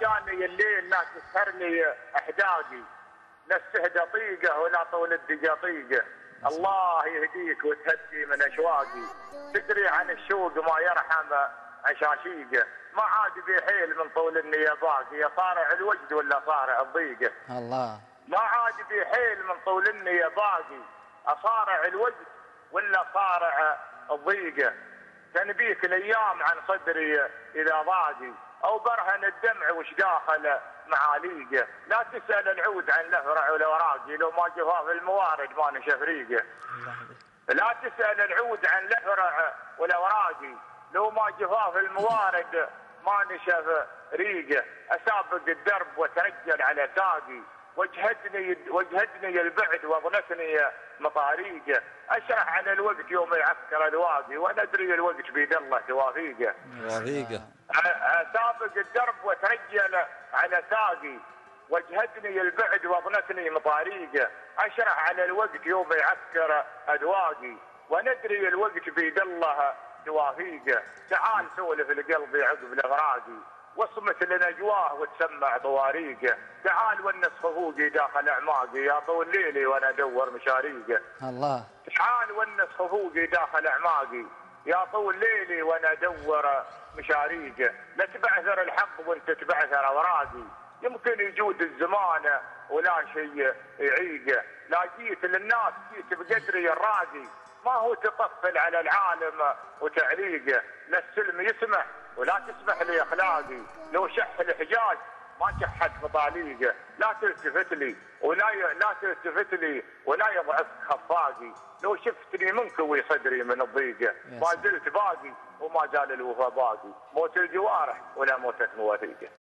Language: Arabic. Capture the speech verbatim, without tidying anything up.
جاني الليل لا تسهر لي احداقي، لا السهدة طيقه ولا طول الدقة طيقه. الله يهديك وتهدي من اشواقي، تدري عن الشوق ما يرحم عشاشيقه. ما عاد بيحيل من طول النية باقي، يا صارع الوجد ولا صارع الضيقه. الله. ما عاد بيحيل من طول النية باقي، اصارع الوجد ولا صارع الضيقه. تنبيك الايام عن صدري اذا ضاقي، او برهن الدمع وش داخل معاليقه. لا تسال العود عن لفرع ولا وراقي، لو ما جفاف الموارد ما نشف ريقه. لا تسال العود عن لفرع ولا وراقي، لو ما جفاف الموارد ما نشف ريقه. اسابق الدرب وترجل على ساقي، وجهتني وجهتني البعد واظنتني مطاريقه. اشرح عن الوقت يوم يعسكر اذواقي، وانا ادري الوقت بيد الله توافيقه. توافيقه. اسابق الدرب وترجل على ساقي، وجهتني البعد واظنتني مطاريقه. اشرح عن الوقت يوم يعسكر اذواقي، وندري الوقت بيد الله توافيقه. تعال سولف القلب عقب الاغراقي، واصمت لنجواه وتسمع طواريقه. تعال ونس خفوقي داخل اعماقي، يا طول ليلي وانا ادور مشاريقه. الله. تعال ونس خفوقي داخل اعماقي، يا طول ليلي وانا ادور مشاريقه. لا تبعثر الحق وانت تبعثر اوراقي، يمكن يجود الزمان ولا شيء يعيقه. لا جيت للناس جيت بقدري الراقي، ما هو تطفل على العالم وتعليقه. لا السلم يسمح ولا تسمح لي اخلاقي، لو شح الحجاج ما شحت بطاليقه. لا تلتفت لي ولا ي... لا تلتفت لي ولا يضعف خفاقي، لو شفتني منكوي صدري من الضيقه. ما زلت باقي وما زال الوفا باقي، موت الجوارح ولا موتة مواثيقه.